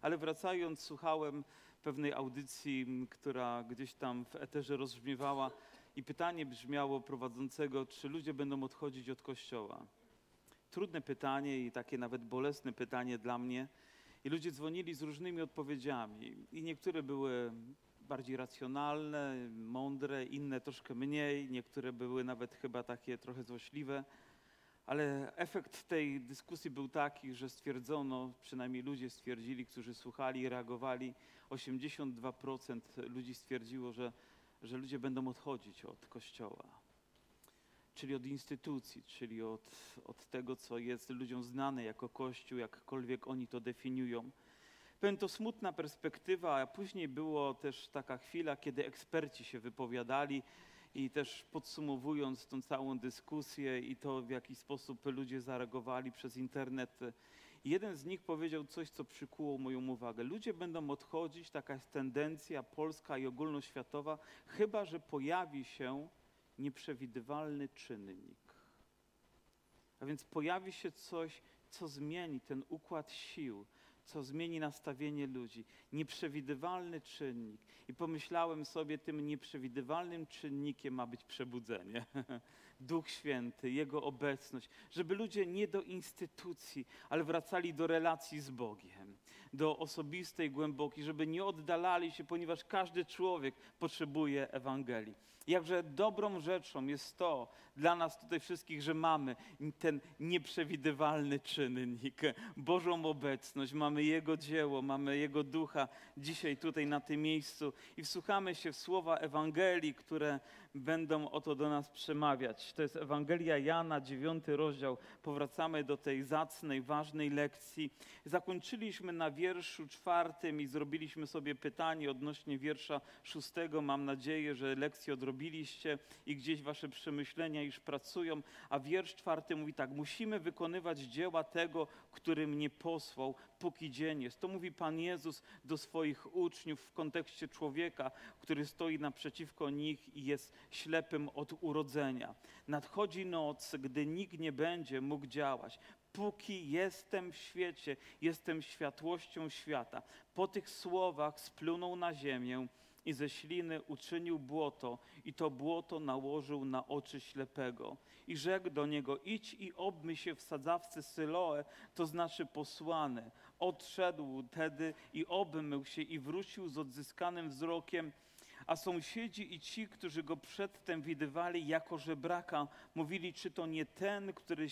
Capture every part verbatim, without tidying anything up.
Ale wracając, słuchałem pewnej audycji, która gdzieś tam w eterze rozbrzmiewała i pytanie brzmiało prowadzącego, czy ludzie będą odchodzić od Kościoła. Trudne pytanie i takie nawet bolesne pytanie dla mnie. I ludzie dzwonili z różnymi odpowiedziami i niektóre były bardziej racjonalne, mądre, inne troszkę mniej, niektóre były nawet chyba takie trochę złośliwe. Ale efekt tej dyskusji był taki, że stwierdzono, przynajmniej ludzie stwierdzili, którzy słuchali i reagowali, osiemdziesiąt dwa procent ludzi stwierdziło, że, że ludzie będą odchodzić od Kościoła. Czyli od instytucji, czyli od, od tego, co jest ludziom znane jako Kościół, jakkolwiek oni to definiują. Pewnie to smutna perspektywa, a później była też taka chwila, kiedy eksperci się wypowiadali i też podsumowując tą całą dyskusję i to, w jaki sposób ludzie zareagowali przez internet, jeden z nich powiedział coś, co przykuło moją uwagę. Ludzie będą odchodzić, taka jest tendencja polska i ogólnoświatowa, chyba że pojawi się nieprzewidywalny czynnik. A więc pojawi się coś, co zmieni ten układ sił, co zmieni nastawienie ludzi. Nieprzewidywalny czynnik. I pomyślałem sobie, tym nieprzewidywalnym czynnikiem ma być przebudzenie. Duch Święty, Jego obecność. Żeby ludzie nie do instytucji, ale wracali do relacji z Bogiem. Do osobistej, głębokiej. Żeby nie oddalali się, ponieważ każdy człowiek potrzebuje Ewangelii. Jakże dobrą rzeczą jest to dla nas tutaj wszystkich, że mamy ten nieprzewidywalny czynnik, Bożą obecność, mamy Jego dzieło, mamy Jego Ducha dzisiaj tutaj na tym miejscu i wsłuchamy się w słowa Ewangelii, które będą oto do nas przemawiać. To jest Ewangelia Jana, dziewiąty rozdział. Powracamy do tej zacnej, ważnej lekcji. Zakończyliśmy na wierszu czwartym i zrobiliśmy sobie pytanie odnośnie wiersza szóstego. Mam nadzieję, że lekcję odrobiliście i gdzieś wasze przemyślenia już pracują. A wiersz czwarty mówi tak: musimy wykonywać dzieła tego, który mnie posłał, póki dzień jest. To mówi Pan Jezus do swoich uczniów w kontekście człowieka, który stoi naprzeciwko nich i jest ślepym od urodzenia. Nadchodzi noc, gdy nikt nie będzie mógł działać. Póki jestem w świecie, jestem światłością świata. Po tych słowach splunął na ziemię i ze śliny uczynił błoto i to błoto nałożył na oczy ślepego. I rzekł do niego: idź i obmyj się w sadzawce Syloe, to znaczy posłany. Odszedł tedy i obmył się i wrócił z odzyskanym wzrokiem. A sąsiedzi i ci, którzy go przedtem widywali jako żebraka, mówili, czy to nie ten, który,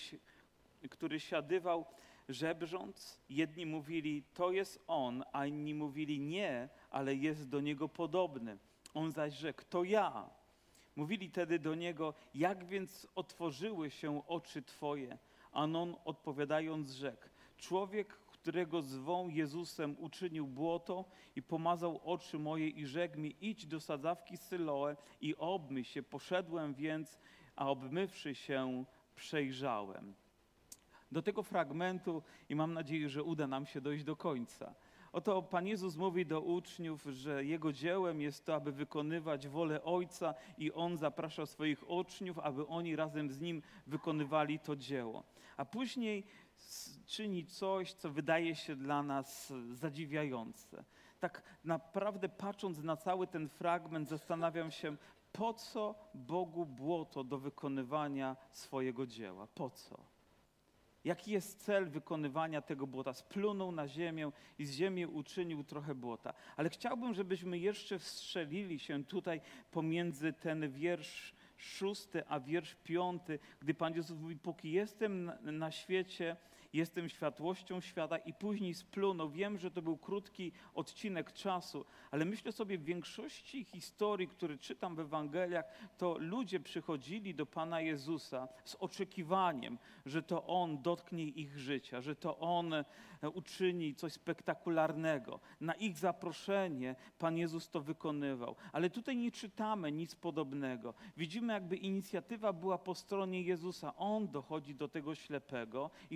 który siadywał żebrząc? Jedni mówili, to jest on, a inni mówili, nie, ale jest do niego podobny. On zaś rzekł, to ja. Mówili tedy do niego, jak więc otworzyły się oczy twoje? A on odpowiadając rzekł, człowiek, którego zwą Jezusem, uczynił błoto i pomazał oczy moje i rzekł mi, idź do sadzawki Syloe i obmyj się. Poszedłem więc, a obmywszy się, przejrzałem. Do tego fragmentu i mam nadzieję, że uda nam się dojść do końca. Oto Pan Jezus mówi do uczniów, że Jego dziełem jest to, aby wykonywać wolę Ojca i On zaprasza swoich uczniów, aby oni razem z Nim wykonywali to dzieło. A później czyni coś, co wydaje się dla nas zadziwiające. Tak naprawdę patrząc na cały ten fragment zastanawiam się, po co Bogu błoto do wykonywania swojego dzieła? Po co? Jaki jest cel wykonywania tego błota? Splunął na ziemię i z ziemi uczynił trochę błota. Ale chciałbym, żebyśmy jeszcze wstrzelili się tutaj pomiędzy ten wiersz szósty, a wiersz piąty, gdy Pan Jezus mówi, póki jestem na, na świecie, jestem światłością świata i później splunął. Wiem, że to był krótki odcinek czasu, ale myślę sobie, w większości historii, które czytam w Ewangeliach, to ludzie przychodzili do Pana Jezusa z oczekiwaniem, że to On dotknie ich życia, że to On uczyni coś spektakularnego. Na ich zaproszenie Pan Jezus to wykonywał. Ale tutaj nie czytamy nic podobnego. Widzimy, jakby inicjatywa była po stronie Jezusa. On dochodzi do tego ślepego i On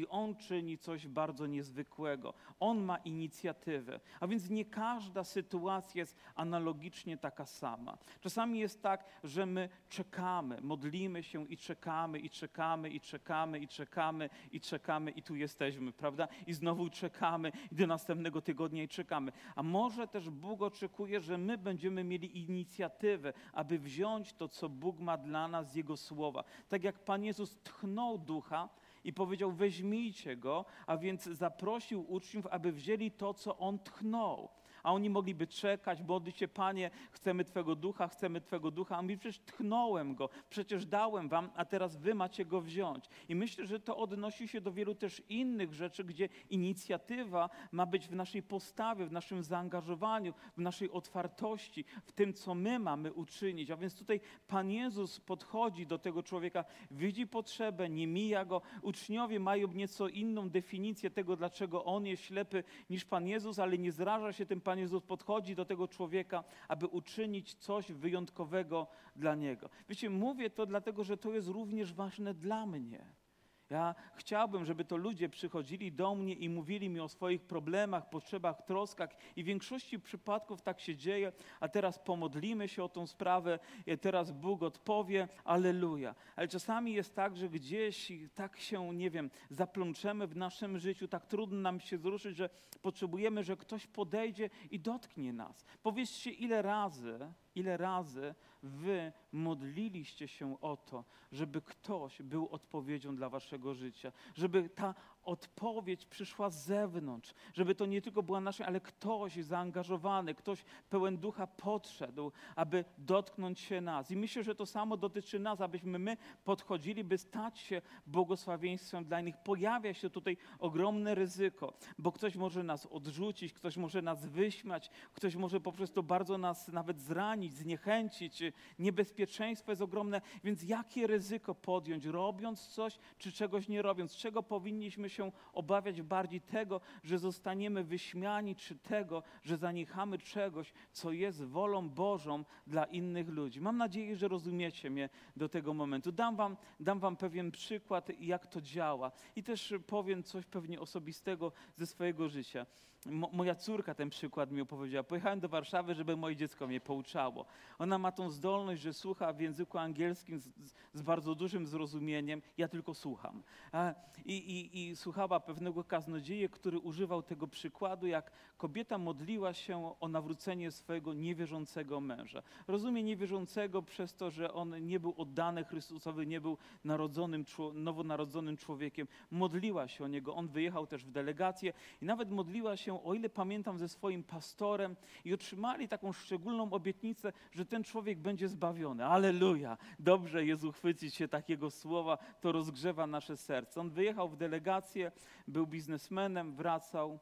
czyni coś bardzo niezwykłego. On ma inicjatywę, a więc nie każda sytuacja jest analogicznie taka sama. Czasami jest tak, że my czekamy, modlimy się i czekamy, i czekamy, i czekamy, i czekamy, i czekamy, i tu jesteśmy, prawda? I znowu czekamy, i do następnego tygodnia i czekamy. A może też Bóg oczekuje, że my będziemy mieli inicjatywę, aby wziąć to, co Bóg ma dla nas z Jego Słowa. Tak jak Pan Jezus tchnął Ducha i powiedział, weźmijcie Go, a więc zaprosił uczniów, aby wzięli to, co On tchnął. A oni mogliby czekać, modlić się, Panie, chcemy Twego Ducha, chcemy Twego Ducha. A on mówi, przecież tchnąłem Go, przecież dałem Wam, a teraz Wy macie Go wziąć. I myślę, że to odnosi się do wielu też innych rzeczy, gdzie inicjatywa ma być w naszej postawie, w naszym zaangażowaniu, w naszej otwartości, w tym, co my mamy uczynić. A więc tutaj Pan Jezus podchodzi do tego człowieka, widzi potrzebę, nie mija go. Uczniowie mają nieco inną definicję tego, dlaczego on jest ślepy niż Pan Jezus, ale nie zraża się tym. Pan Jezus podchodzi do tego człowieka, aby uczynić coś wyjątkowego dla niego. Wiecie, mówię to dlatego, że to jest również ważne dla mnie. Ja chciałbym, żeby to ludzie przychodzili do mnie i mówili mi o swoich problemach, potrzebach, troskach i w większości przypadków tak się dzieje, a teraz pomodlimy się o tą sprawę, teraz Bóg odpowie, alleluja. Ale czasami jest tak, że gdzieś tak się, nie wiem, zaplączemy w naszym życiu, tak trudno nam się wzruszyć, że potrzebujemy, że ktoś podejdzie i dotknie nas. Powiedzcie, ile razy, ile razy wy modliliście się o to, żeby ktoś był odpowiedzią dla waszego życia, żeby ta odpowiedź przyszła z zewnątrz, żeby to nie tylko była nasza, ale ktoś zaangażowany, ktoś pełen ducha podszedł, aby dotknąć się nas. I myślę, że to samo dotyczy nas, abyśmy my podchodzili, by stać się błogosławieństwem dla innych. Pojawia się tutaj ogromne ryzyko, bo ktoś może nas odrzucić, ktoś może nas wyśmiać, ktoś może po prostu bardzo nas nawet zranić, zniechęcić. Niebezpieczeństwo jest ogromne, więc jakie ryzyko podjąć, robiąc coś, czy czegoś nie robiąc? Czego powinniśmy się obawiać bardziej? Tego, że zostaniemy wyśmiani, czy tego, że zaniechamy czegoś, co jest wolą Bożą dla innych ludzi? Mam nadzieję, że rozumiecie mnie do tego momentu. Dam wam, dam wam pewien przykład, jak to działa i też powiem coś pewnie osobistego ze swojego życia. Mo, moja córka ten przykład mi opowiedziała. Pojechałem do Warszawy, żeby moje dziecko mnie pouczało. Ona ma tą zdolność, że słucha w języku angielskim z, z bardzo dużym zrozumieniem. Ja tylko słucham. I, i, I słuchała pewnego kaznodzieję, który używał tego przykładu, jak kobieta modliła się o nawrócenie swojego niewierzącego męża. Rozumie niewierzącego przez to, że on nie był oddany Chrystusowi, nie był narodzonym, nowonarodzonym człowiekiem. Modliła się o niego. On wyjechał też w delegację i nawet modliła się, o ile pamiętam, ze swoim pastorem i otrzymali taką szczególną obietnicę, że ten człowiek będzie zbawiony. Alleluja! Dobrze jest uchwycić się takiego słowa, to rozgrzewa nasze serce. On wyjechał w delegację, był biznesmenem, wracał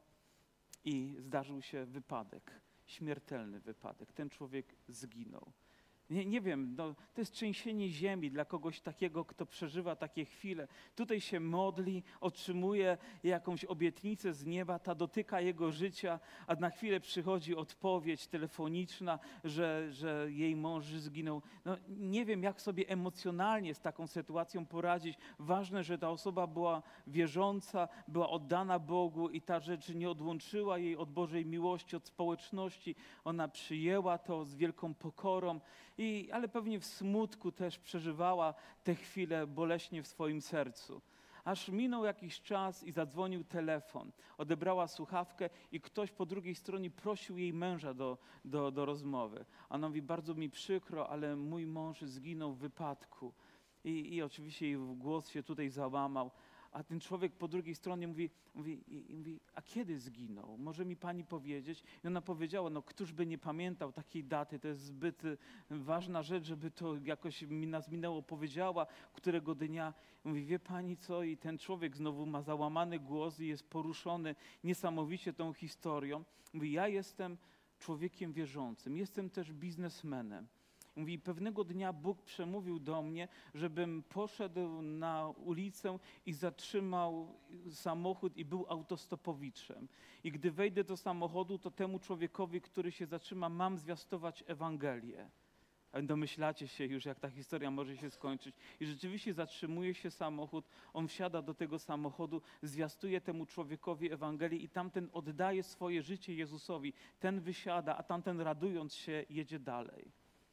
i zdarzył się wypadek, śmiertelny wypadek. Ten człowiek zginął. Nie, nie wiem, no, to jest trzęsienie ziemi dla kogoś takiego, kto przeżywa takie chwile. Tutaj się modli, otrzymuje jakąś obietnicę z nieba, ta dotyka jego życia, a na chwilę przychodzi odpowiedź telefoniczna, że, że jej mąż zginął. No, nie wiem, jak sobie emocjonalnie z taką sytuacją poradzić. Ważne, że ta osoba była wierząca, była oddana Bogu i ta rzecz nie odłączyła jej od Bożej miłości, od społeczności. Ona przyjęła to z wielką pokorą. I, ale pewnie w smutku też przeżywała te chwile boleśnie w swoim sercu. Aż minął jakiś czas i zadzwonił telefon. Odebrała słuchawkę i ktoś po drugiej stronie prosił jej męża do, do, do rozmowy. A ona mówi, bardzo mi przykro, ale mój mąż zginął w wypadku. I, i oczywiście jej głos się tutaj załamał. A ten człowiek po drugiej stronie mówi, mówi, i, mówi, a kiedy zginął? Może mi pani powiedzieć? I ona powiedziała, no któż by nie pamiętał takiej daty, to jest zbyt ważna rzecz, żeby to jakoś mi nas minęło. Powiedziała, którego dnia. Mówi, wie pani co? I ten człowiek znowu ma załamany głos i jest poruszony niesamowicie tą historią. Mówi, ja jestem człowiekiem wierzącym, jestem też biznesmenem. Mówi, pewnego dnia Bóg przemówił do mnie, żebym poszedł na ulicę i zatrzymał samochód i był autostopowiczem. I gdy wejdę do samochodu, to temu człowiekowi, który się zatrzyma, mam zwiastować Ewangelię. Domyślacie się już, jak ta historia może się skończyć. I rzeczywiście zatrzymuje się samochód, on wsiada do tego samochodu, zwiastuje temu człowiekowi Ewangelię i tamten oddaje swoje życie Jezusowi. Ten wysiada, a tamten radując się jedzie dalej.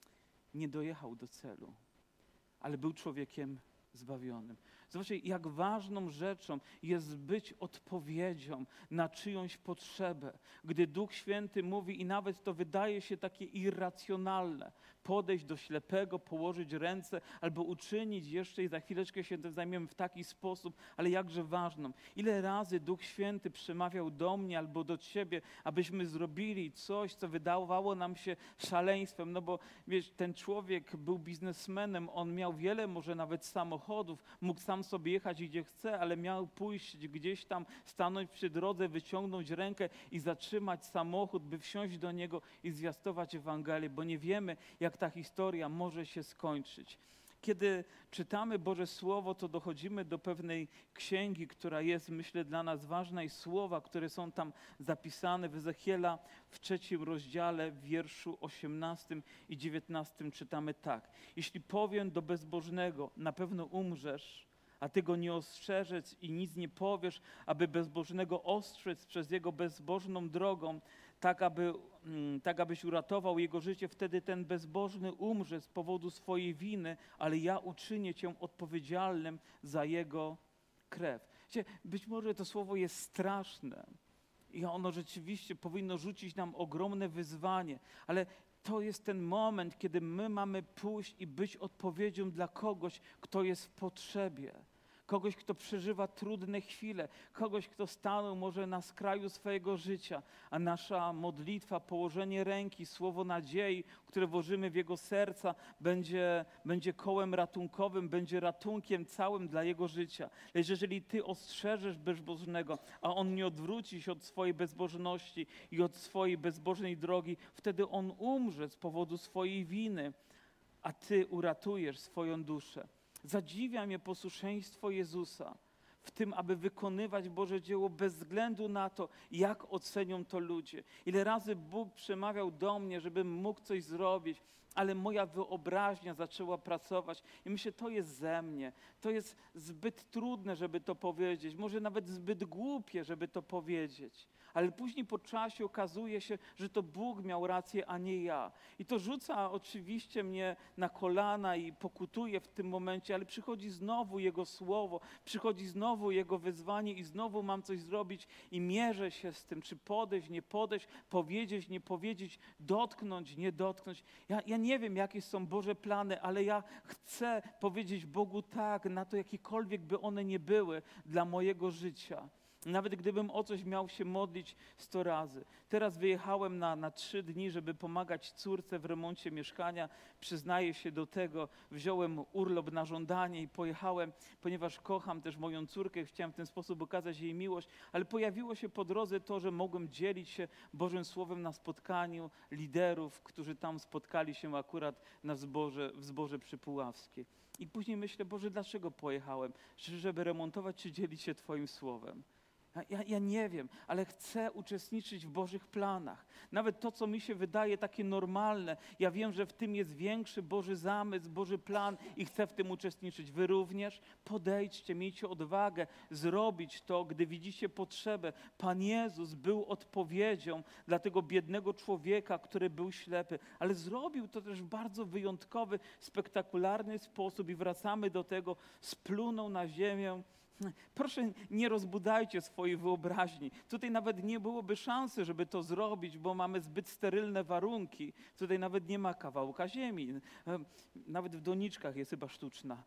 Nie dojechał do celu, ale był człowiekiem zbawionym. Zobaczcie, jak ważną rzeczą jest być odpowiedzią na czyjąś potrzebę. Gdy Duch Święty mówi i nawet to wydaje się takie irracjonalne, podejść do ślepego, położyć ręce albo uczynić jeszcze i za chwileczkę się tym zajmiemy w taki sposób, ale jakże ważną. Ile razy Duch Święty przemawiał do mnie albo do ciebie, abyśmy zrobili coś, co wydawało nam się szaleństwem, no bo wiesz, ten człowiek był biznesmenem, on miał wiele może nawet samochodów, mógł sam sobie jechać gdzie chce, ale miał pójść gdzieś tam, stanąć przy drodze, wyciągnąć rękę i zatrzymać samochód, by wsiąść do niego i zwiastować Ewangelię, bo nie wiemy, jak ta historia może się skończyć. Kiedy czytamy Boże Słowo, to dochodzimy do pewnej księgi, która jest, myślę, dla nas ważna i słowa, które są tam zapisane w Ezechiela w trzecim rozdziale, w wierszu osiemnastym i dziewiętnastym czytamy tak. Jeśli powiem do bezbożnego, na pewno umrzesz, a ty go nie ostrzeżesz i nic nie powiesz, aby bezbożnego ostrzec przez jego bezbożną drogą, tak, aby, tak abyś uratował jego życie, wtedy ten bezbożny umrze z powodu swojej winy, ale ja uczynię cię odpowiedzialnym za jego krew. Wiecie, być może to słowo jest straszne i ono rzeczywiście powinno rzucić nam ogromne wyzwanie, ale to jest ten moment, kiedy my mamy pójść i być odpowiedzią dla kogoś, kto jest w potrzebie. Kogoś, kto przeżywa trudne chwile, kogoś, kto stanął może na skraju swojego życia, a nasza modlitwa, położenie ręki, słowo nadziei, które włożymy w jego serca, będzie, będzie kołem ratunkowym, będzie ratunkiem całym dla jego życia. Lecz jeżeli ty ostrzeżesz bezbożnego, a on nie odwróci się od swojej bezbożności i od swojej bezbożnej drogi, wtedy on umrze z powodu swojej winy, a ty uratujesz swoją duszę. Zadziwia mnie posłuszeństwo Jezusa w tym, aby wykonywać Boże dzieło bez względu na to, jak ocenią to ludzie. Ile razy Bóg przemawiał do mnie, żebym mógł coś zrobić, ale moja wyobraźnia zaczęła pracować i myślę, to jest ze mnie. To jest zbyt trudne, żeby to powiedzieć, może nawet zbyt głupie, żeby to powiedzieć. Ale później po czasie okazuje się, że to Bóg miał rację, a nie ja. I to rzuca oczywiście mnie na kolana i pokutuje w tym momencie, ale przychodzi znowu Jego słowo, przychodzi znowu Jego wyzwanie i znowu mam coś zrobić i mierzę się z tym, czy podejść, nie podejść, powiedzieć, nie powiedzieć, dotknąć, nie dotknąć. Ja, ja nie wiem, jakie są Boże plany, ale ja chcę powiedzieć Bogu tak, na to jakiekolwiek by one nie były dla mojego życia. Nawet gdybym o coś miał się modlić sto razy. Teraz wyjechałem na, na trzy dni, żeby pomagać córce w remoncie mieszkania. Przyznaję się do tego, wziąłem urlop na żądanie i pojechałem, ponieważ kocham też moją córkę, chciałem w ten sposób okazać jej miłość, ale pojawiło się po drodze to, że mogłem dzielić się Bożym Słowem na spotkaniu liderów, którzy tam spotkali się akurat na zborze, w zborze przy Puławskiej. I później myślę, Boże, dlaczego pojechałem? Żeby remontować czy dzielić się Twoim Słowem? Ja, ja nie wiem, ale chcę uczestniczyć w Bożych planach. Nawet to, co mi się wydaje takie normalne, ja wiem, że w tym jest większy Boży zamysł, Boży plan i chcę w tym uczestniczyć. Wy również podejdźcie, miejcie odwagę zrobić to, gdy widzicie potrzebę. Pan Jezus był odpowiedzią dla tego biednego człowieka, który był ślepy, ale zrobił to też w bardzo wyjątkowy, spektakularny sposób i wracamy do tego, splunął na ziemię. Proszę, nie rozbudajcie swojej wyobraźni. Tutaj nawet nie byłoby szansy, żeby to zrobić, bo mamy zbyt sterylne warunki. Tutaj nawet nie ma kawałka ziemi. Nawet w doniczkach jest chyba sztuczna.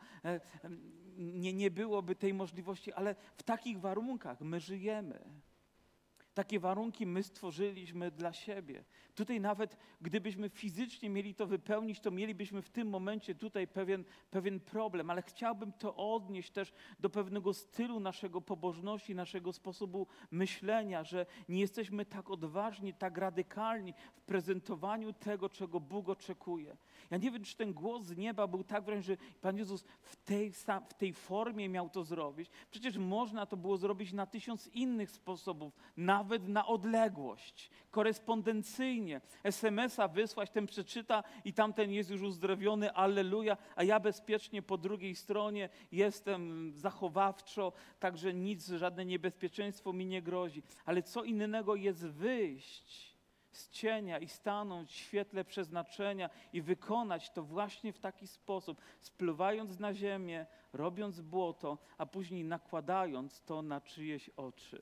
Nie, nie byłoby tej możliwości, ale w takich warunkach my żyjemy. Takie warunki my stworzyliśmy dla siebie. Tutaj nawet gdybyśmy fizycznie mieli to wypełnić, to mielibyśmy w tym momencie tutaj pewien, pewien problem, ale chciałbym to odnieść też do pewnego stylu naszego pobożności, naszego sposobu myślenia, że nie jesteśmy tak odważni, tak radykalni w prezentowaniu tego, czego Bóg oczekuje. Ja nie wiem, czy ten głos z nieba był tak wręcz, że Pan Jezus w tej, w tej formie miał to zrobić. Przecież można to było zrobić na tysiąc innych sposobów, nawet nawet na odległość, korespondencyjnie. es em es a wysłać, ten przeczyta i tamten jest już uzdrowiony, alleluja, a ja bezpiecznie po drugiej stronie jestem zachowawczo, także nic, żadne niebezpieczeństwo mi nie grozi. Ale co innego jest wyjść z cienia i stanąć w świetle przeznaczenia i wykonać to właśnie w taki sposób, spluwając na ziemię, robiąc błoto, a później nakładając to na czyjeś oczy.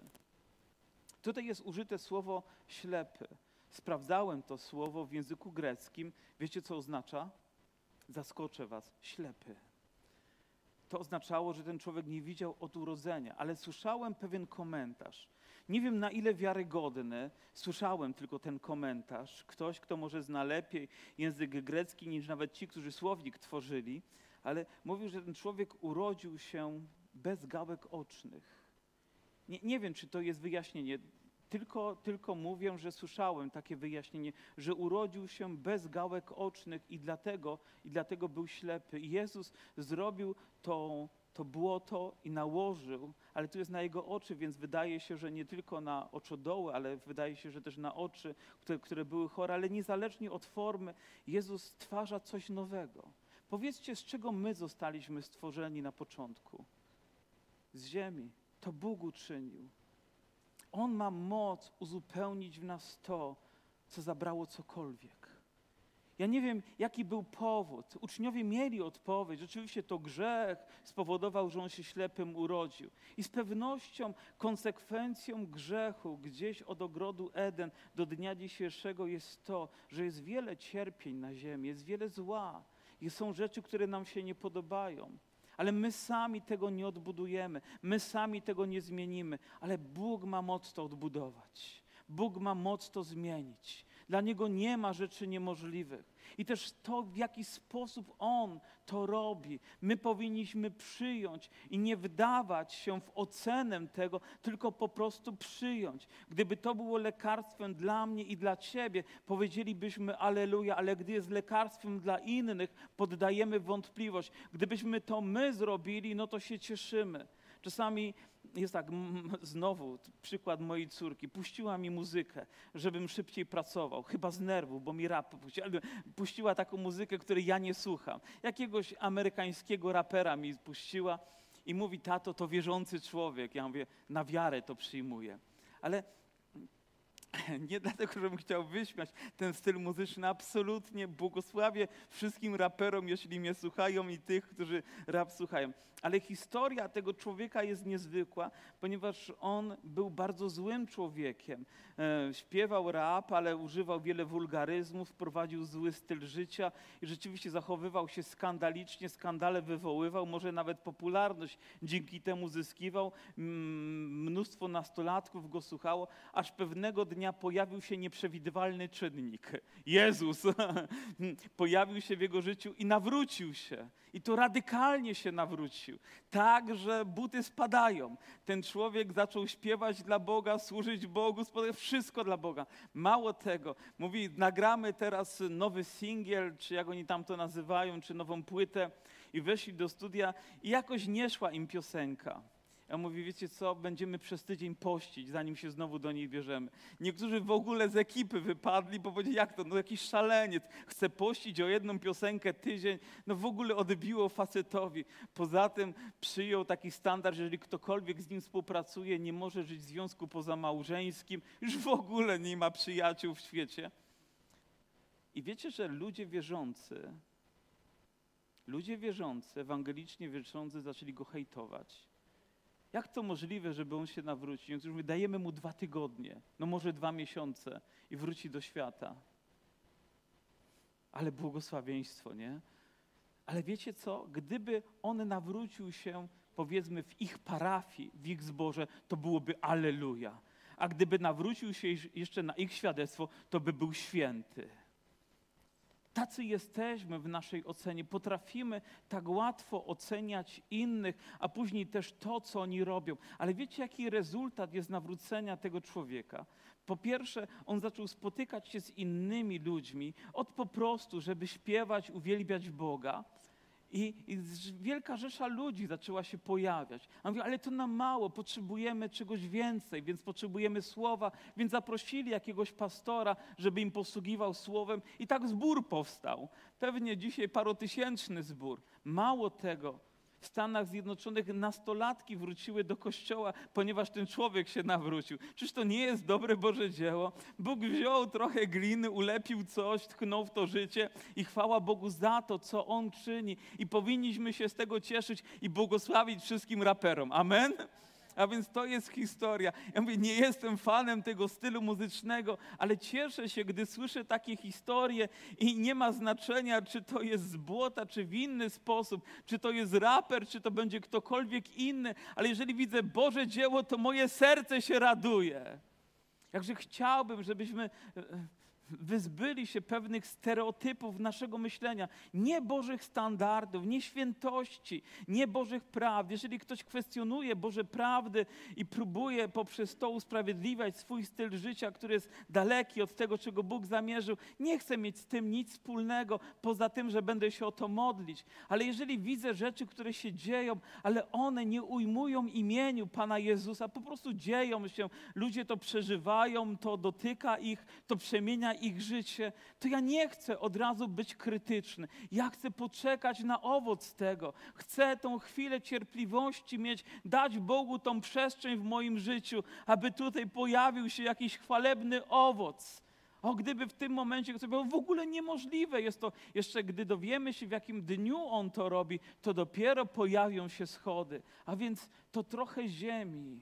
Tutaj jest użyte słowo ślepy. Sprawdzałem to słowo w języku greckim. Wiecie, co oznacza? Zaskoczę was. Ślepy. To oznaczało, że ten człowiek nie widział od urodzenia, ale słyszałem pewien komentarz. Nie wiem, na ile wiarygodny, słyszałem tylko ten komentarz. Ktoś, kto może zna lepiej język grecki niż nawet ci, którzy słownik tworzyli, ale mówił, że ten człowiek urodził się bez gałek ocznych. Nie, nie wiem, czy to jest wyjaśnienie. Tylko, tylko mówię, że słyszałem takie wyjaśnienie, że urodził się bez gałek ocznych i dlatego, i dlatego był ślepy. I Jezus zrobił to, to błoto i nałożył, ale tu jest na jego oczy, więc wydaje się, że nie tylko na oczodoły, ale wydaje się, że też na oczy, które, które były chore, ale niezależnie od formy, Jezus stwarza coś nowego. Powiedzcie, z czego my zostaliśmy stworzeni na początku? Z ziemi. To Bóg uczynił. On ma moc uzupełnić w nas to, co zabrało cokolwiek. Ja nie wiem, jaki był powód. Uczniowie mieli odpowiedź. Rzeczywiście to grzech spowodował, że on się ślepym urodził. I z pewnością konsekwencją grzechu gdzieś od ogrodu Eden do dnia dzisiejszego jest to, że jest wiele cierpień na ziemi, jest wiele zła. I są rzeczy, które nam się nie podobają. Ale my sami tego nie odbudujemy, my sami tego nie zmienimy, ale Bóg ma moc to odbudować. Bóg ma moc to zmienić. Dla Niego nie ma rzeczy niemożliwych. I też to, w jaki sposób On to robi, my powinniśmy przyjąć i nie wdawać się w ocenę tego, tylko po prostu przyjąć. Gdyby to było lekarstwem dla mnie i dla Ciebie, powiedzielibyśmy alleluja, ale gdy jest lekarstwem dla innych, poddajemy wątpliwość. Gdybyśmy to my zrobili, no to się cieszymy. Czasami jest tak, znowu przykład mojej córki. Puściła mi muzykę, żebym szybciej pracował. Chyba z nerwów, bo mi rap puściła. Puściła taką muzykę, której ja nie słucham. Jakiegoś amerykańskiego rapera mi puściła i mówi, tato, to wierzący człowiek. Ja mówię, na wiarę to przyjmuję. Ale nie dlatego, żebym chciał wyśmiać ten styl muzyczny. Absolutnie błogosławię wszystkim raperom, jeśli mnie słuchają i tych, którzy rap słuchają. Ale historia tego człowieka jest niezwykła, ponieważ on był bardzo złym człowiekiem. E, śpiewał rap, ale używał wiele wulgaryzmów, prowadził zły styl życia i rzeczywiście zachowywał się skandalicznie, skandale wywoływał, może nawet popularność dzięki temu zyskiwał. Mnóstwo nastolatków go słuchało, aż pewnego dnia pojawił się nieprzewidywalny czynnik. Jezus pojawił się w jego życiu i nawrócił się. I to radykalnie się nawrócił. Tak, że buty spadają. Ten człowiek zaczął śpiewać dla Boga, służyć Bogu, wszystko dla Boga. Mało tego, mówi, nagramy teraz nowy singiel, czy jak oni tam to nazywają, czy nową płytę i weszli do studia i jakoś nie szła im piosenka. Ja mówię, wiecie co, będziemy przez tydzień pościć, zanim się znowu do niej bierzemy. Niektórzy w ogóle z ekipy wypadli, bo powiedzieli, jak to, no jakiś szaleniec, chce pościć o jedną piosenkę tydzień, no w ogóle odbiło facetowi. Poza tym przyjął taki standard, że jeżeli ktokolwiek z nim współpracuje, nie może żyć w związku pozamałżeńskim, już w ogóle nie ma przyjaciół w świecie. I wiecie, że ludzie wierzący, ludzie wierzący, ewangelicznie wierzący zaczęli go hejtować. Jak to możliwe, żeby on się nawrócił? Niektórzy mówią, dajemy mu dwa tygodnie, no może dwa miesiące i wróci do świata. Ale błogosławieństwo, nie? Ale wiecie co? Gdyby on nawrócił się, powiedzmy, w ich parafii, w ich zborze, to byłoby alleluja. A gdyby nawrócił się jeszcze na ich świadectwo, to by był święty. Tacy jesteśmy w naszej ocenie. Potrafimy tak łatwo oceniać innych, a później też to, co oni robią. Ale wiecie, jaki rezultat jest nawrócenia tego człowieka? Po pierwsze, on zaczął spotykać się z innymi ludźmi, od po prostu, żeby śpiewać, uwielbiać Boga. I, I wielka rzesza ludzi zaczęła się pojawiać. A mówię, ale to nam mało, potrzebujemy czegoś więcej, więc potrzebujemy słowa. Więc zaprosili jakiegoś pastora, żeby im posługiwał słowem. I tak zbór powstał. Pewnie dzisiaj parotysięczny zbór. Mało tego, w Stanach Zjednoczonych nastolatki wróciły do kościoła, ponieważ ten człowiek się nawrócił. Czyż to nie jest dobre Boże dzieło? Bóg wziął trochę gliny, ulepił coś, tchnął w to życie i chwała Bogu za to, co On czyni. I powinniśmy się z tego cieszyć i błogosławić wszystkim raperom. Amen? A więc to jest historia. Ja mówię, nie jestem fanem tego stylu muzycznego, ale cieszę się, gdy słyszę takie historie i nie ma znaczenia, czy to jest z błota, czy w inny sposób, czy to jest raper, czy to będzie ktokolwiek inny, ale jeżeli widzę Boże dzieło, to moje serce się raduje. Jakże chciałbym, żebyśmy wyzbyli się pewnych stereotypów naszego myślenia, nie Bożych standardów, nie świętości, nie Bożych prawd. Jeżeli ktoś kwestionuje Boże prawdy i próbuje poprzez to usprawiedliwiać swój styl życia, który jest daleki od tego, czego Bóg zamierzył, nie chcę mieć z tym nic wspólnego, poza tym, że będę się o to modlić. Ale jeżeli widzę rzeczy, które się dzieją, ale one nie ujmują imieniu Pana Jezusa, po prostu dzieją się, ludzie to przeżywają, to dotyka ich, to przemienia ich życie, to ja nie chcę od razu być krytyczny. Ja chcę poczekać na owoc tego. Chcę tą chwilę cierpliwości mieć, dać Bogu tą przestrzeń w moim życiu, aby tutaj pojawił się jakiś chwalebny owoc. O, gdyby w tym momencie ktoś powiedział, w ogóle niemożliwe jest to. Jeszcze gdy dowiemy się, w jakim dniu On to robi, to dopiero pojawią się schody. A więc to trochę ziemi.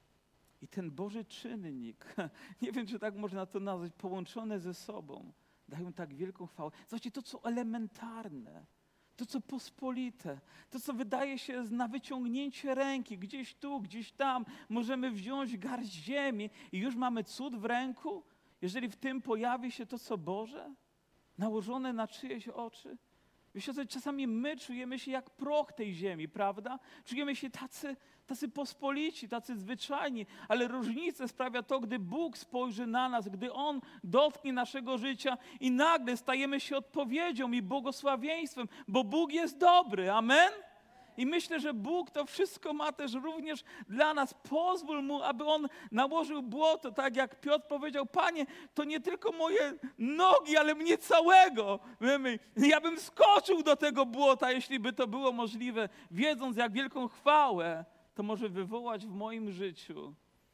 I ten Boży czynnik, nie wiem, czy tak można to nazwać, połączone ze sobą, dają tak wielką chwałę. Zobaczcie, to co elementarne, to co pospolite, to co wydaje się na wyciągnięcie ręki, gdzieś tu, gdzieś tam, możemy wziąć garść ziemi i już mamy cud w ręku, jeżeli w tym pojawi się to, co Boże, nałożone na czyjeś oczy. Wiecie, czasami my czujemy się jak proch tej ziemi, prawda? Czujemy się tacy, tacy pospolici, tacy zwyczajni, ale różnicę sprawia to, gdy Bóg spojrzy na nas, gdy On dotknie naszego życia i nagle stajemy się odpowiedzią i błogosławieństwem, bo Bóg jest dobry. Amen? I myślę, że Bóg to wszystko ma też również dla nas. Pozwól Mu, aby On nałożył błoto, tak jak Piotr powiedział, Panie, to nie tylko moje nogi, ale mnie całego. Ja bym skoczył do tego błota, jeśli by to było możliwe, wiedząc, jak wielką chwałę to może wywołać w moim życiu.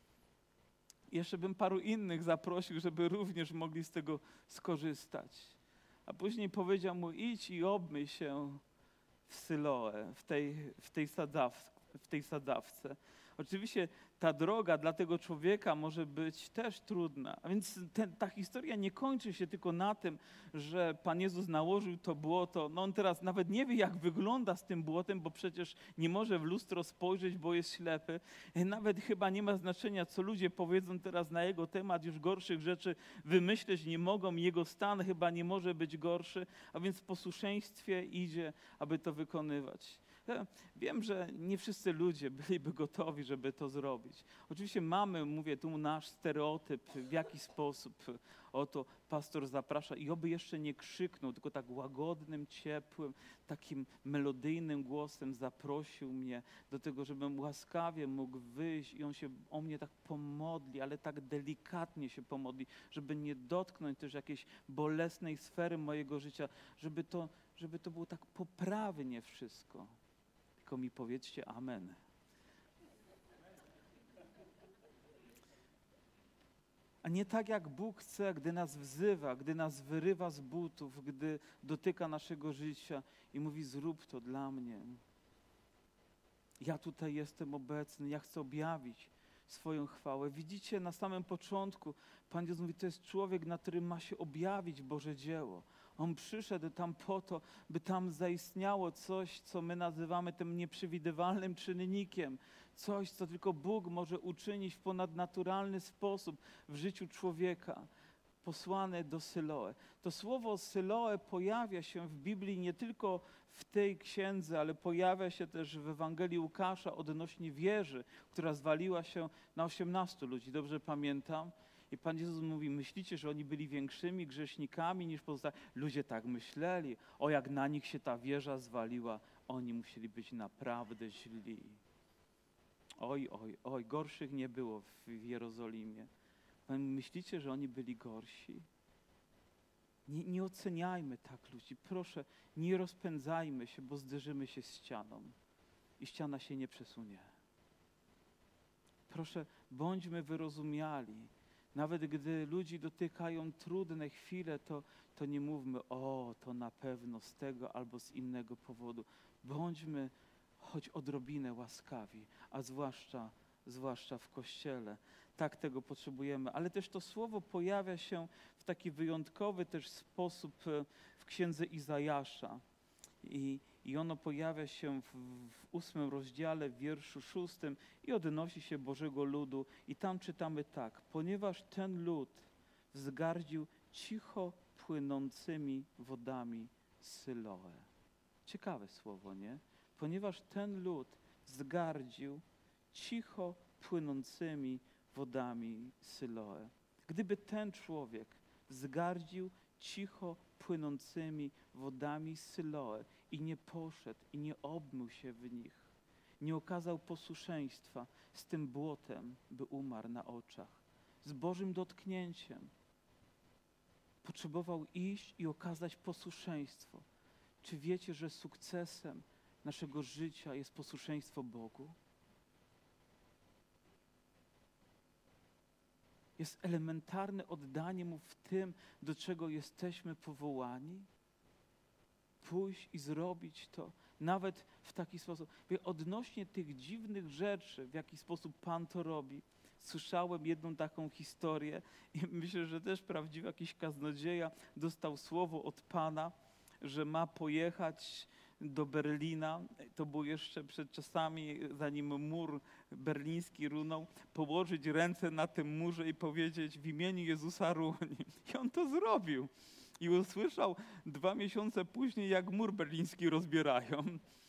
Jeszcze bym paru innych zaprosił, żeby również mogli z tego skorzystać. A później powiedział mu, idź i obmyj się w Syloe, w tej, w tej, sadzaw, w tej sadzawce. Oczywiście ta droga dla tego człowieka może być też trudna. A więc ten, ta historia nie kończy się tylko na tym, że Pan Jezus nałożył to błoto. No on teraz nawet nie wie, jak wygląda z tym błotem, bo przecież nie może w lustro spojrzeć, bo jest ślepy. Nawet chyba nie ma znaczenia, co ludzie powiedzą teraz na jego temat. Już gorszych rzeczy wymyśleć nie mogą. Jego stan chyba nie może być gorszy. A więc w posłuszeństwie idzie, aby to wykonywać. Wiem, że nie wszyscy ludzie byliby gotowi, żeby to zrobić. Oczywiście mamy, mówię tu, nasz stereotyp, w jaki sposób oto pastor zaprasza i oby jeszcze nie krzyknął, tylko tak łagodnym, ciepłym, takim melodyjnym głosem zaprosił mnie do tego, żebym łaskawie mógł wyjść i on się o mnie tak pomodli, ale tak delikatnie się pomodli, żeby nie dotknąć też jakiejś bolesnej sfery mojego życia, żeby to, żeby to było tak poprawnie wszystko. Tylko mi powiedzcie amen. A nie tak jak Bóg chce, gdy nas wzywa, gdy nas wyrywa z butów, gdy dotyka naszego życia i mówi zrób to dla mnie. Ja tutaj jestem obecny, ja chcę objawić swoją chwałę. Widzicie, na samym początku Pan Jezus mówi, to jest człowiek, na którym ma się objawić Boże dzieło. On przyszedł tam po to, by tam zaistniało coś, co my nazywamy tym nieprzewidywalnym czynnikiem. Coś, co tylko Bóg może uczynić w ponadnaturalny sposób w życiu człowieka. Posłane do Syloe. To słowo Syloe pojawia się w Biblii nie tylko w tej księdze, ale pojawia się też w Ewangelii Łukasza odnośnie wieży, która zwaliła się na osiemnastu ludzi. Dobrze pamiętam? I I Pan Jezus mówi, myślicie, że oni byli większymi grzesznikami niż pozostali? Ludzie tak myśleli. O, jak na nich się ta wieża zwaliła, oni musieli być naprawdę źli. Oj, oj, oj, gorszych nie było w, w Jerozolimie. Myślicie, że oni byli gorsi? Nie, nie oceniajmy tak ludzi. Proszę, nie rozpędzajmy się, bo zderzymy się z ścianą i ściana się nie przesunie. Proszę, bądźmy wyrozumiali. Nawet gdy ludzi dotykają trudne chwile, to, to nie mówmy, o, to na pewno z tego albo z innego powodu. Bądźmy choć odrobinę łaskawi, a zwłaszcza, zwłaszcza w Kościele. Tak tego potrzebujemy. Ale też to słowo pojawia się w taki wyjątkowy też sposób w księdze Izajasza. I, i ono pojawia się w, w ósmym rozdziale, w wierszu szóstym i odnosi się Bożego ludu. I tam czytamy tak. Ponieważ ten lud wzgardził cicho płynącymi wodami Syloe. Ciekawe słowo, nie? Ponieważ ten lud wzgardził cicho płynącymi wodami Syloe. Gdyby ten człowiek wzgardził cicho płynącymi wodami Syloe i nie poszedł i nie obmył się w nich, nie okazał posłuszeństwa, z tym błotem by umarł na oczach. Z Bożym dotknięciem potrzebował iść i okazać posłuszeństwo. Czy wiecie, że sukcesem naszego życia jest posłuszeństwo Bogu? Jest elementarne oddanie Mu w tym, do czego jesteśmy powołani. Pójść i zrobić to, nawet w taki sposób. Odnośnie tych dziwnych rzeczy, w jaki sposób Pan to robi, słyszałem jedną taką historię i myślę, że też prawdziwy jakiś kaznodzieja dostał słowo od Pana, że ma pojechać do Berlina, to było jeszcze przed czasami, zanim mur berliński runął, położyć ręce na tym murze i powiedzieć w imieniu Jezusa ruń. I on to zrobił. I usłyszał dwa miesiące później, jak mur berliński rozbierają.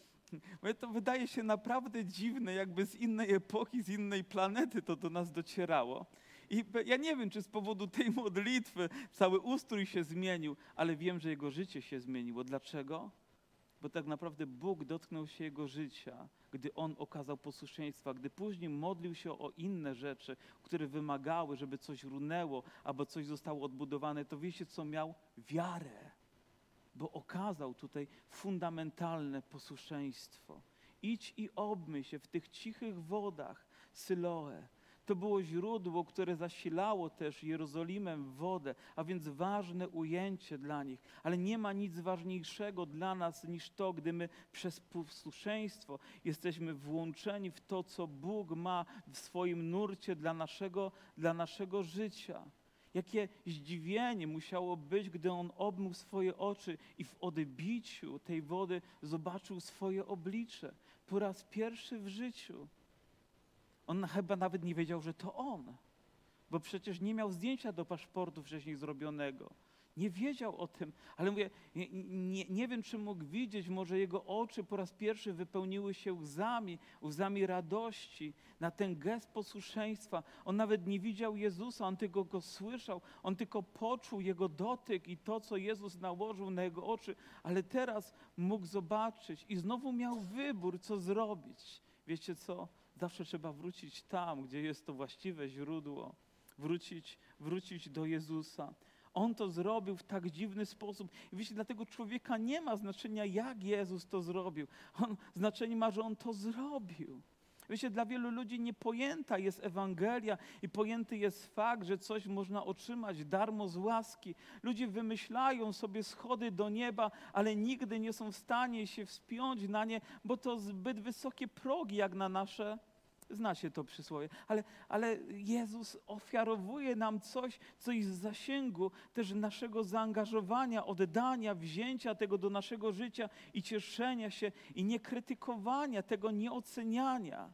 To wydaje się naprawdę dziwne, jakby z innej epoki, z innej planety to do nas docierało. I ja nie wiem, czy z powodu tej modlitwy cały ustrój się zmienił, ale wiem, że jego życie się zmieniło. Dlaczego? Bo tak naprawdę Bóg dotknął się jego życia, gdy on okazał posłuszeństwa, gdy później modlił się o inne rzeczy, które wymagały, żeby coś runęło, albo coś zostało odbudowane, to wiecie, co miał? Wiarę. Bo okazał tutaj fundamentalne posłuszeństwo. Idź i obmyj się w tych cichych wodach Syloe. To było źródło, które zasilało też Jerozolimę w wodę, a więc ważne ujęcie dla nich. Ale nie ma nic ważniejszego dla nas niż to, gdy my przez posłuszeństwo jesteśmy włączeni w to, co Bóg ma w swoim nurcie dla naszego, dla naszego życia. Jakie zdziwienie musiało być, gdy on obmył swoje oczy i w odbiciu tej wody zobaczył swoje oblicze. Po raz pierwszy w życiu. On chyba nawet nie wiedział, że to on, bo przecież nie miał zdjęcia do paszportu wcześniej zrobionego. Nie wiedział o tym, ale mówię, nie, nie, nie wiem, czy mógł widzieć, może jego oczy po raz pierwszy wypełniły się łzami, łzami radości na ten gest posłuszeństwa. On nawet nie widział Jezusa, on tylko go słyszał, on tylko poczuł Jego dotyk i to, co Jezus nałożył na jego oczy, ale teraz mógł zobaczyć i znowu miał wybór, co zrobić. Wiecie co? Zawsze trzeba wrócić tam, gdzie jest to właściwe źródło. Wrócić, wrócić do Jezusa. On to zrobił w tak dziwny sposób. I wiecie, dla tego człowieka nie ma znaczenia, jak Jezus to zrobił. On, znaczenie ma, że On to zrobił. Wiecie, dla wielu ludzi niepojęta jest Ewangelia i pojęty jest fakt, że coś można otrzymać darmo z łaski. Ludzie wymyślają sobie schody do nieba, ale nigdy nie są w stanie się wspiąć na nie, bo to zbyt wysokie progi jak na nasze. Znacie to przysłowie, ale, ale Jezus ofiarowuje nam coś, co jest w zasięgu też naszego zaangażowania, oddania, wzięcia tego do naszego życia i cieszenia się i nie krytykowania tego, nie oceniania.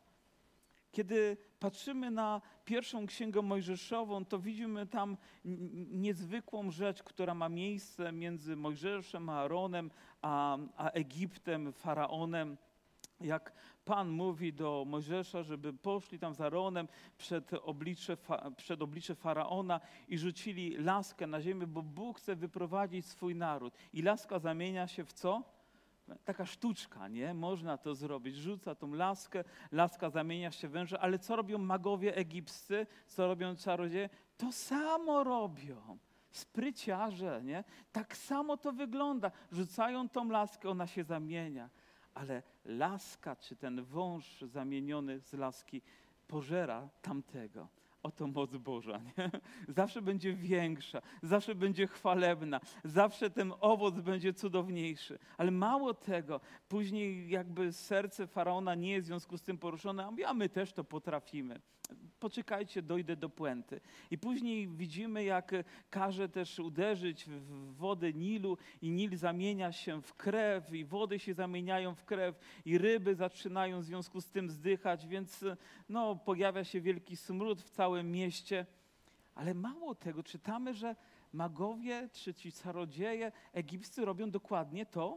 Kiedy patrzymy na pierwszą księgę mojżeszową, to widzimy tam niezwykłą rzecz, która ma miejsce między Mojżeszem, Aaronem, a, a Egiptem, Faraonem. jak Pan mówi do Mojżesza, żeby poszli tam z Aaronem przed oblicze, przed oblicze Faraona i rzucili laskę na ziemię, bo Bóg chce wyprowadzić swój naród. I laska zamienia się w co? Taka sztuczka, nie? Można to zrobić. Rzuca tą laskę, laska zamienia się w węża, ale co robią magowie egipscy? Co robią czarodzieje? To samo robią. Spryciarze, nie? Tak samo to wygląda. Rzucają tą laskę, ona się zamienia. Ale laska, czy ten wąż zamieniony z laski pożera tamtego. Oto moc Boża, nie? Zawsze będzie większa, zawsze będzie chwalebna, zawsze ten owoc będzie cudowniejszy. Ale mało tego, później jakby serce Faraona nie jest w związku z tym poruszone, a mówi, a my też to potrafimy. Poczekajcie, dojdę do puenty. I później widzimy, jak każe też uderzyć w wodę Nilu i Nil zamienia się w krew i wody się zamieniają w krew i ryby zaczynają w związku z tym zdychać, więc no, pojawia się wielki smród w całym mieście. Ale mało tego, czytamy, że magowie czy ci czarodzieje egipscy robią dokładnie to,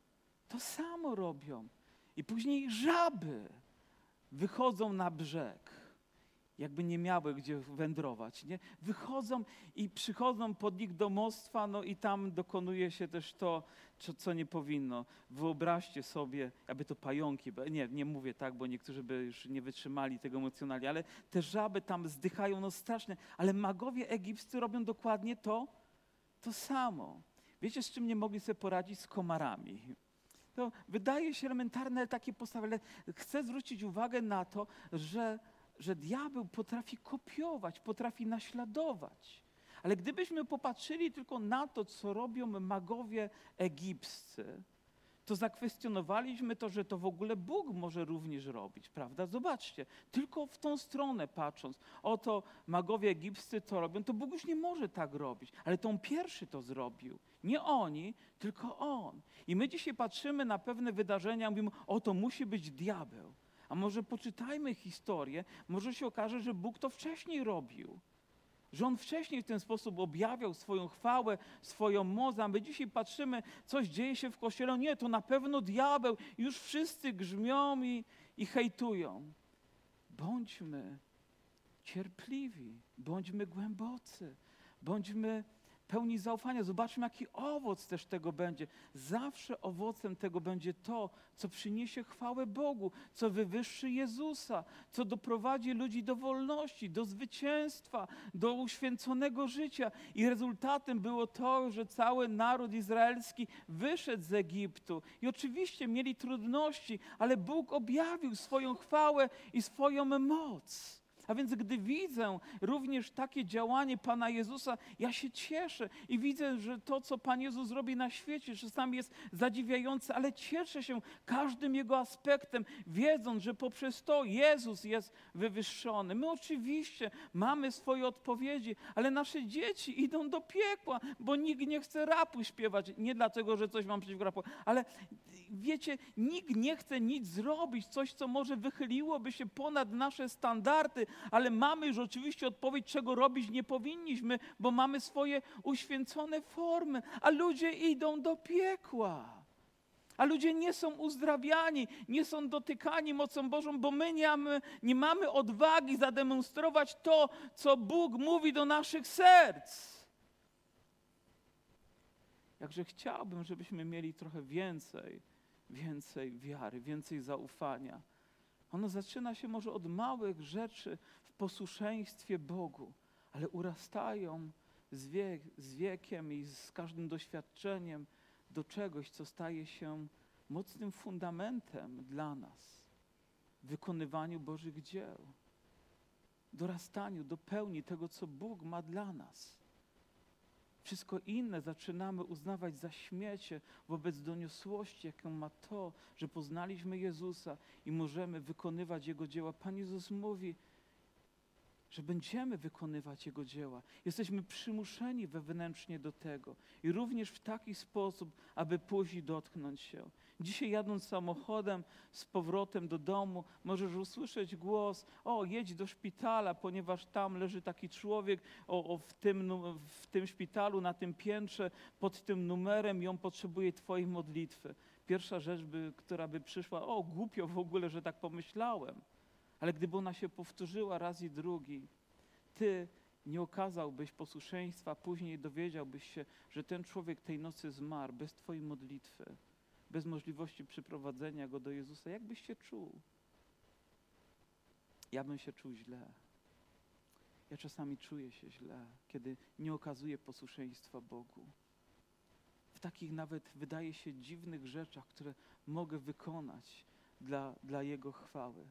to samo robią. I później żaby wychodzą na brzeg. Jakby nie miały gdzie wędrować, nie? Wychodzą i przychodzą pod ich domostwa, no i tam dokonuje się też to, co, co nie powinno. Wyobraźcie sobie, aby to pająki, nie, nie mówię tak, bo niektórzy by już nie wytrzymali tego emocjonalnie, ale te żaby tam zdychają, no strasznie, ale magowie egipscy robią dokładnie to, to samo. Wiecie, z czym nie mogli sobie poradzić? Z komarami. To wydaje się elementarne takie postawy, ale chcę zwrócić uwagę na to, że że diabeł potrafi kopiować, potrafi naśladować. Ale gdybyśmy popatrzyli tylko na to, co robią magowie egipscy, to zakwestionowaliśmy to, że to w ogóle Bóg może również robić, prawda? Zobaczcie, tylko w tą stronę patrząc, oto magowie egipscy to robią, to Bóg już nie może tak robić. Ale to On pierwszy to zrobił. Nie oni, tylko On. I my dzisiaj patrzymy na pewne wydarzenia, mówimy, o to musi być diabeł. A może poczytajmy historię, może się okaże, że Bóg to wcześniej robił. Że On wcześniej w ten sposób objawiał swoją chwałę, swoją moc, a my dzisiaj patrzymy, coś dzieje się w Kościele. Nie, to na pewno diabeł. Już wszyscy grzmią i, i hejtują. Bądźmy cierpliwi, bądźmy głębocy, bądźmy pełni zaufania. Zobaczmy, jaki owoc też tego będzie. Zawsze owocem tego będzie to, co przyniesie chwałę Bogu, co wywyższy Jezusa, co doprowadzi ludzi do wolności, do zwycięstwa, do uświęconego życia. I rezultatem było to, że cały naród izraelski wyszedł z Egiptu. I oczywiście mieli trudności, ale Bóg objawił swoją chwałę i swoją moc. A więc gdy widzę również takie działanie Pana Jezusa, ja się cieszę i widzę, że to, co Pan Jezus robi na świecie, czasami jest zadziwiające, ale cieszę się każdym Jego aspektem, wiedząc, że poprzez to Jezus jest wywyższony. My oczywiście mamy swoje odpowiedzi, ale nasze dzieci idą do piekła, bo nikt nie chce rapu śpiewać. Nie dlatego, że coś mam przeciwko rapu, ale wiecie, nikt nie chce nic zrobić, coś, co może wychyliłoby się ponad nasze standardy, ale mamy już oczywiście odpowiedź, czego robić nie powinniśmy, bo mamy swoje uświęcone formy, a ludzie idą do piekła. A ludzie nie są uzdrawiani, nie są dotykani mocą Bożą, bo my nie mamy, nie mamy odwagi zademonstrować to, co Bóg mówi do naszych serc. Jakże chciałbym, żebyśmy mieli trochę więcej, więcej wiary, więcej zaufania. Ono zaczyna się może od małych rzeczy w posłuszeństwie Bogu, ale urastają z, wiek, z wiekiem i z każdym doświadczeniem do czegoś, co staje się mocnym fundamentem dla nas w wykonywaniu Bożych dzieł, dorastaniu do pełni tego, co Bóg ma dla nas. Wszystko inne zaczynamy uznawać za śmiecie wobec doniosłości, jaką ma to, że poznaliśmy Jezusa i możemy wykonywać Jego dzieła. Pan Jezus mówi, że będziemy wykonywać Jego dzieła. Jesteśmy przymuszeni wewnętrznie do tego i również w taki sposób, aby później dotknąć się. Dzisiaj jadąc samochodem z powrotem do domu, możesz usłyszeć głos: o, jedź do szpitala, ponieważ tam leży taki człowiek o, o, w, tym, w tym szpitalu, na tym piętrze, pod tym numerem i on potrzebuje twojej modlitwy. Pierwsza rzecz, by, która by przyszła: o, głupio w ogóle, że tak pomyślałem. Ale gdyby ona się powtórzyła raz i drugi, ty nie okazałbyś posłuszeństwa, później dowiedziałbyś się, że ten człowiek tej nocy zmarł bez twojej modlitwy, bez możliwości przyprowadzenia go do Jezusa. Jak byś się czuł? Ja bym się czuł źle. Ja czasami czuję się źle, kiedy nie okazuję posłuszeństwa Bogu. W takich nawet, wydaje się, dziwnych rzeczach, które mogę wykonać dla, dla Jego chwały.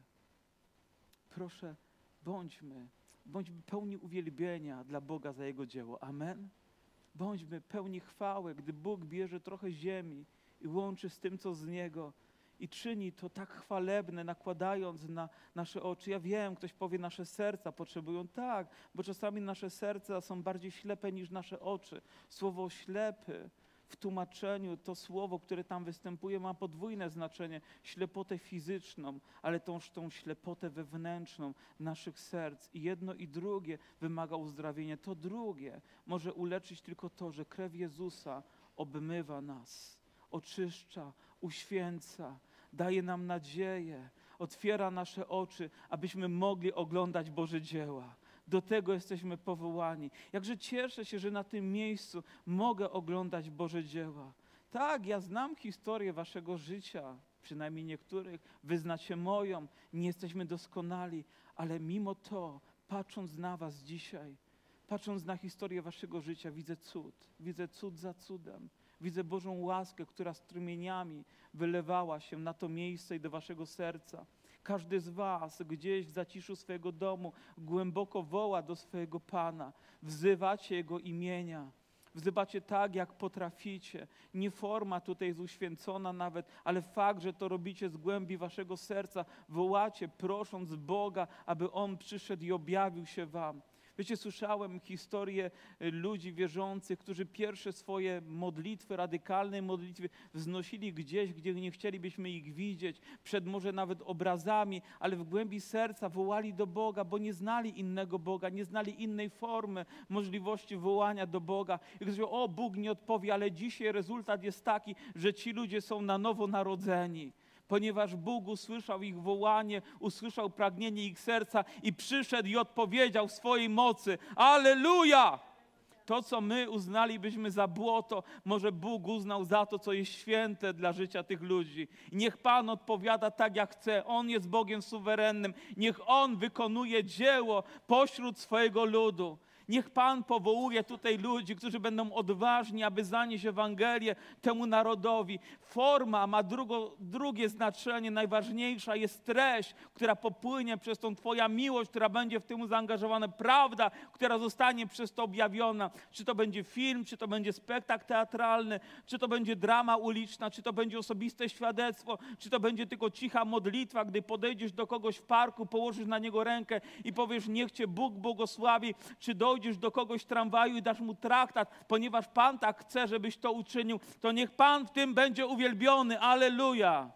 Proszę, bądźmy, bądźmy pełni uwielbienia dla Boga za Jego dzieło. Amen? Bądźmy pełni chwały, gdy Bóg bierze trochę ziemi i łączy z tym, co z Niego i czyni to tak chwalebne, nakładając na nasze oczy. Ja wiem, ktoś powie, nasze serca potrzebują. Tak, bo czasami nasze serca są bardziej ślepe niż nasze oczy. Słowo ślepy w tłumaczeniu, to słowo, które tam występuje, ma podwójne znaczenie. Ślepotę fizyczną, ale tą, tą ślepotę wewnętrzną naszych serc. I jedno i drugie wymaga uzdrowienia. To drugie może uleczyć tylko to, że krew Jezusa obmywa nas, oczyszcza, uświęca, daje nam nadzieję, otwiera nasze oczy, abyśmy mogli oglądać Boże dzieła. Do tego jesteśmy powołani. Jakże cieszę się, że na tym miejscu mogę oglądać Boże dzieła. Tak, ja znam historię waszego życia, przynajmniej niektórych. Wy znacie moją, nie jesteśmy doskonali, ale mimo to, patrząc na was dzisiaj, patrząc na historię waszego życia, widzę cud. Widzę cud za cudem. Widzę Bożą łaskę, która strumieniami wylewała się na to miejsce i do waszego serca. Każdy z was gdzieś w zaciszu swojego domu głęboko woła do swojego Pana. Wzywacie Jego imienia. Wzywacie tak, jak potraficie. Nie forma tutaj jest uświęcona nawet, ale fakt, że to robicie z głębi waszego serca. Wołacie, prosząc Boga, aby On przyszedł i objawił się wam. Wiecie, słyszałem historię ludzi wierzących, którzy pierwsze swoje modlitwy, radykalne modlitwy wznosili gdzieś, gdzie nie chcielibyśmy ich widzieć, przed może nawet obrazami, ale w głębi serca wołali do Boga, bo nie znali innego Boga, nie znali innej formy możliwości wołania do Boga. I ktoś mówił: o, Bóg nie odpowie, ale dzisiaj rezultat jest taki, że ci ludzie są na nowo narodzeni. Ponieważ Bóg usłyszał ich wołanie, usłyszał pragnienie ich serca i przyszedł i odpowiedział w swojej mocy. Alleluja! To, co my uznalibyśmy za błoto, może Bóg uznał za to, co jest święte dla życia tych ludzi. I niech Pan odpowiada tak, jak chce. On jest Bogiem suwerennym. Niech On wykonuje dzieło pośród swojego ludu. Niech Pan powołuje tutaj ludzi, którzy będą odważni, aby zanieść Ewangelię temu narodowi. Forma ma drugo, drugie znaczenie, najważniejsza jest treść, która popłynie przez tą Twoja miłość, która będzie w tym zaangażowana, prawda, która zostanie przez to objawiona. Czy to będzie film, czy to będzie spektakl teatralny, czy to będzie drama uliczna, czy to będzie osobiste świadectwo, czy to będzie tylko cicha modlitwa, gdy podejdziesz do kogoś w parku, położysz na niego rękę i powiesz: niech Cię Bóg błogosławi, czy do Dojdziesz do kogoś w tramwaju i dasz mu traktat, ponieważ Pan tak chce, żebyś to uczynił, to niech Pan w tym będzie uwielbiony. Alleluja!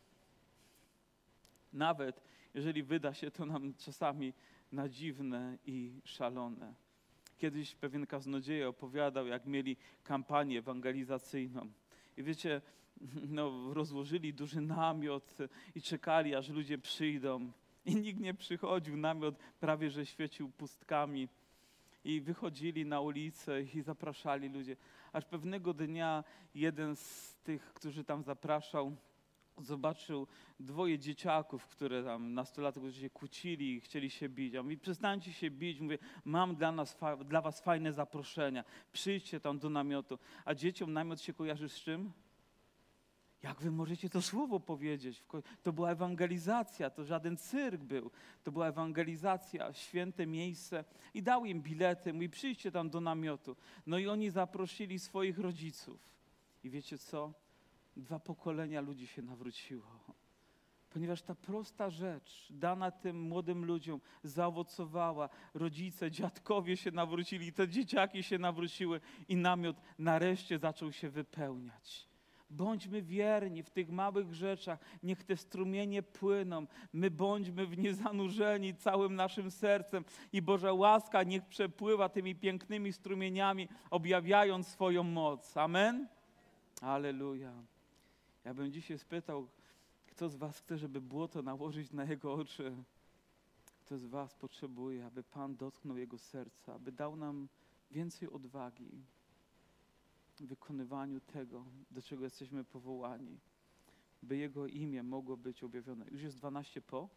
Nawet jeżeli wyda się to nam czasami na dziwne i szalone. Kiedyś pewien kaznodzieja opowiadał, jak mieli kampanię ewangelizacyjną. I wiecie, no, rozłożyli duży namiot i czekali, aż ludzie przyjdą. I nikt nie przychodził, namiot prawie że świecił pustkami. I wychodzili na ulicę i zapraszali ludzi. Aż pewnego dnia jeden z tych, którzy tam zapraszał, zobaczył dwoje dzieciaków, które tam, nastolatków, którzy się kłócili i chcieli się bić. A mówi: przestańcie się bić. Mówię: mam dla nas, dla was fajne zaproszenia. Przyjdźcie tam do namiotu. A dzieciom namiot się kojarzy z czym? Jak wy możecie to słowo powiedzieć? To była ewangelizacja, to żaden cyrk był. To była ewangelizacja, święte miejsce. I dał im bilety, mówi: przyjdźcie tam do namiotu. No i oni zaprosili swoich rodziców. I wiecie co? Dwa pokolenia ludzi się nawróciło. Ponieważ ta prosta rzecz dana tym młodym ludziom zaowocowała, rodzice, dziadkowie się nawrócili, te dzieciaki się nawróciły i namiot nareszcie zaczął się wypełniać. Bądźmy wierni w tych małych rzeczach, niech te strumienie płyną, my bądźmy w nie zanurzeni całym naszym sercem i Boża łaska niech przepływa tymi pięknymi strumieniami, objawiając swoją moc. Amen? Alleluja. Ja bym dzisiaj spytał, kto z was chce, żeby błoto nałożyć na jego oczy? Kto z was potrzebuje, aby Pan dotknął jego serca, aby dał nam więcej odwagi w wykonywaniu tego, do czego jesteśmy powołani, by Jego imię mogło być objawione. Już jest dwanaście po.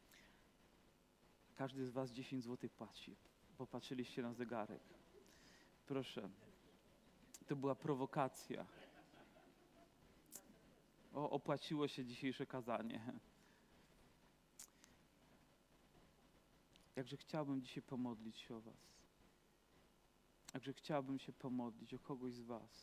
Każdy z was dziesięć złotych płaci. Popatrzyliście na zegarek. Proszę. To była prowokacja. O, opłaciło się dzisiejsze kazanie. Jakże chciałbym dzisiaj pomodlić się o was. Jakże chciałbym się pomodlić o kogoś z was.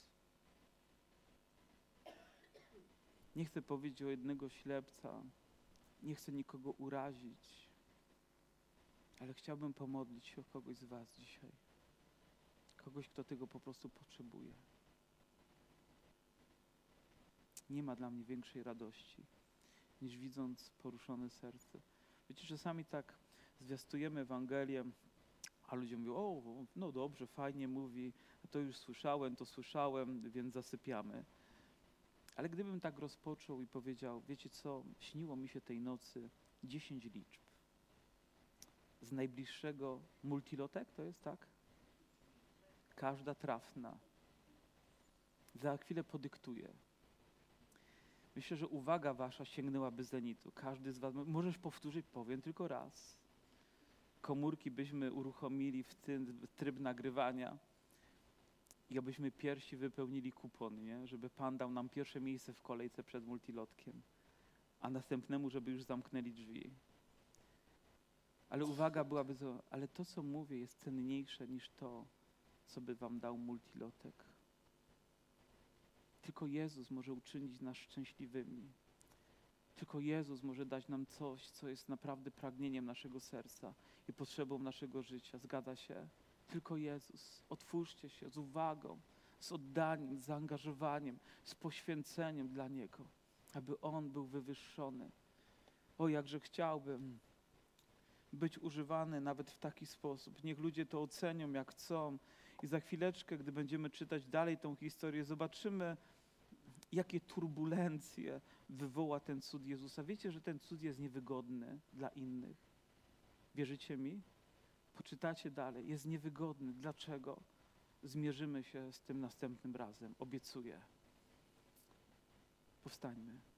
Nie chcę powiedzieć o jednego ślepca, nie chcę nikogo urazić, ale chciałbym pomodlić się o kogoś z was dzisiaj. Kogoś, kto tego po prostu potrzebuje. Nie ma dla mnie większej radości, niż widząc poruszone serce. Wiecie, czasami tak zwiastujemy Ewangelię, a ludzie mówią, o, no dobrze, fajnie mówi, to już słyszałem, to słyszałem, więc zasypiamy. Ale gdybym tak rozpoczął i powiedział, wiecie co, śniło mi się tej nocy dziesięć liczb. Z najbliższego multilotek to jest, tak? Każda trafna. Za chwilę podyktuję. Myślę, że uwaga wasza sięgnęłaby zenitu. Każdy z was, możesz powtórzyć, powiem tylko raz. Komórki byśmy uruchomili w ten tryb nagrywania i abyśmy pierwsi wypełnili kupon, nie? Żeby Pan dał nam pierwsze miejsce w kolejce przed multilotkiem, a następnemu, żeby już zamknęli drzwi. Ale uwaga byłaby to, ale to, co mówię, jest cenniejsze niż to, co by wam dał multilotek. Tylko Jezus może uczynić nas szczęśliwymi. Tylko Jezus może dać nam coś, co jest naprawdę pragnieniem naszego serca i potrzebą naszego życia. Zgadza się? Tylko Jezus. Otwórzcie się z uwagą, z oddaniem, z zaangażowaniem, z poświęceniem dla Niego, aby On był wywyższony. O, jakże chciałbym być używany nawet w taki sposób. Niech ludzie to ocenią, jak chcą. I za chwileczkę, gdy będziemy czytać dalej tą historię, zobaczymy, jakie turbulencje wywoła ten cud Jezusa. Wiecie, że ten cud jest niewygodny dla innych? Wierzycie mi? Poczytacie dalej. Jest niewygodny. Dlaczego? Zmierzymy się z tym następnym razem. Obiecuję. Powstańmy.